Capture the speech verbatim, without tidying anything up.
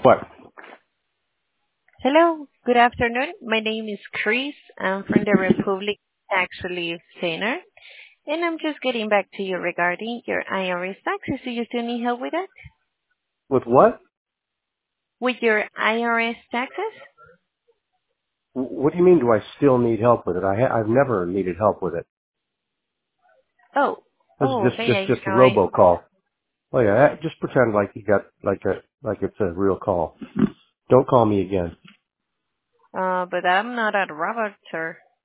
What? Hello, good afternoon. My name is Chris. I'm from the Republic Tax Relief Center, and I'm just getting back to you regarding your I R S taxes. Do you still need help with that? With what? With your I R S taxes? W- What do you mean? Do I still need help with it? I ha- I've never needed help with it. Oh, This is oh, just okay, just I just a joined. robocall. Oh yeah, eh, just pretend like you got like a like it's a real call. Don't call me again. Uh, but I'm not a robot, sir.